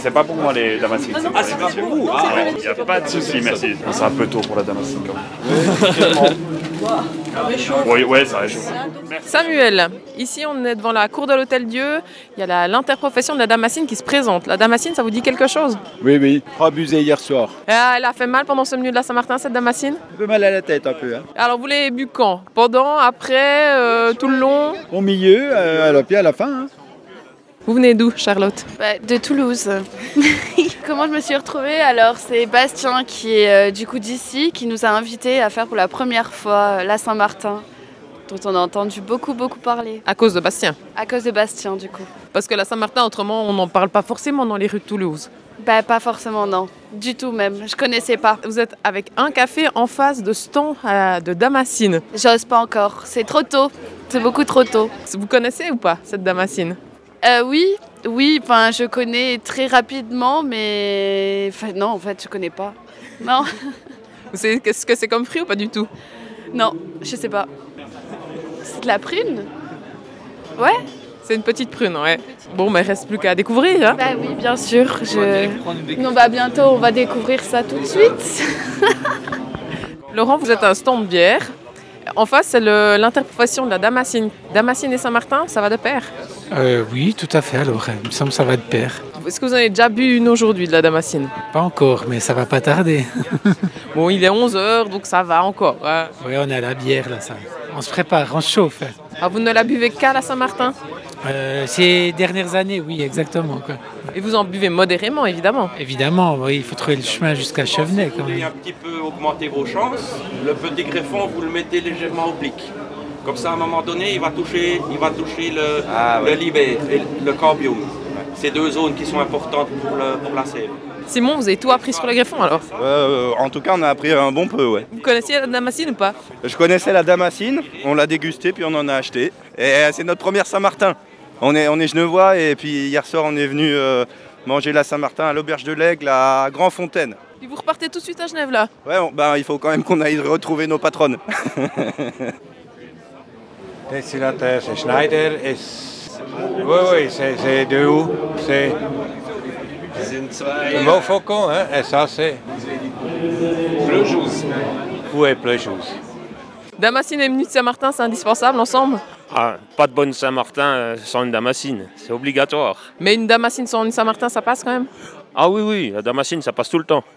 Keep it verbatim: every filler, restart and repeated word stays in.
C'est pas pour moi les damascines. Ah, c'est pas pour vous. Ah, Il n'y a pas de souci, merci. C'est un peu tôt pour la damascine quand même. Oui, ouais, ça réchauffe. Samuel, ici on est devant la cour de l'Hôtel Dieu. Il y a la- l'interprofession de la damascine qui se présente. La damascine, ça vous dit quelque chose? Oui, oui, abusé hier soir. Ah, elle a fait mal pendant ce menu de la Saint-Martin, cette damascine? Un peu mal à la tête un peu. Hein. Alors vous l'avez bu quand? Pendant, après, euh, tout le long? Au milieu, euh, à la, puis à la fin. Hein. Vous venez d'où, Charlotte? Bah, de Toulouse. Comment je me suis retrouvée? Alors c'est Bastien qui est euh, du coup d'ici, qui nous a invités à faire pour la première fois euh, la Saint-Martin, dont on a entendu beaucoup beaucoup parler. À cause de Bastien. À cause de Bastien du coup. Parce que la Saint-Martin, autrement, on n'en parle pas forcément dans les rues de Toulouse. Bah pas forcément non, du tout même, je connaissais pas. Vous êtes avec un café en face de stand euh, de damascine. J'ose pas encore, c'est trop tôt, c'est beaucoup trop tôt. Vous connaissez ou pas cette damascine? Euh, oui, oui, enfin je connais très rapidement, mais enfin, non en fait je connais pas. Non, Vous savez ce que c'est comme fruit ou pas du tout? non, je sais pas. C'est de la prune? Ouais. C'est une petite prune, ouais. Bon, mais il reste plus qu'à découvrir. Hein. Bah oui, bien sûr. Je... Non, bah bientôt, on va découvrir ça tout de suite. Laurent, vous êtes à un stand de bière. En face, c'est le- l'interprofession de la damascine. Damascine et Saint-Martin, ça va de pair. Euh, oui, tout à fait. Alors, il me semble que ça va de pair. Est-ce que vous en avez déjà bu une aujourd'hui de la damascine? Pas encore, mais ça va pas tarder. Bon, il est onze heures, donc ça va encore. Hein. Oui, on a la bière là, ça. On se prépare, on se chauffe. Ah, vous ne la buvez qu'à la Saint-Martin? Euh, ces dernières années, oui, exactement. Quoi. Et vous en buvez modérément, évidemment. Évidemment, oui, il faut trouver le chemin jusqu'à Chevenay quand Vous voulez même. un petit peu augmenter vos chances, le petit greffon, vous le mettez légèrement oblique. Comme ça, à un moment donné, il va toucher, il va toucher le, Ah, ouais. le libé et le cambium. Ces deux zones qui sont importantes pour, le, pour la sève. Simon, vous avez tout appris sur le greffon alors? Euh, en tout cas, on a appris un bon peu, ouais. Vous connaissiez la damascine ou pas? Je connaissais la damascine, on l'a dégustée, puis on en a acheté. Et c'est notre première Saint-Martin. On est, on est genevois, et puis hier soir, on est venu euh, manger la Saint-Martin à l'Auberge de l'Aigle, à Grand-Fontaine. Et vous repartez tout de suite à Genève là? Ouais, on- ben, il faut quand même qu'on aille retrouver nos patronnes. Destillateur, c'est Schneider. Et oui, oui, c'est, c'est de où? C'est le Montfaucon, hein? Et ça, c'est Pleujouz. Où est Pleujouz? Damascine et Minute Saint-Martin, c'est indispensable ensemble? Ah, pas de bonne Saint-Martin euh, sans une damascine, c'est obligatoire. Mais une damascine sans une Saint-Martin, ça passe quand même? Ah oui, oui, la damascine, ça passe tout le temps.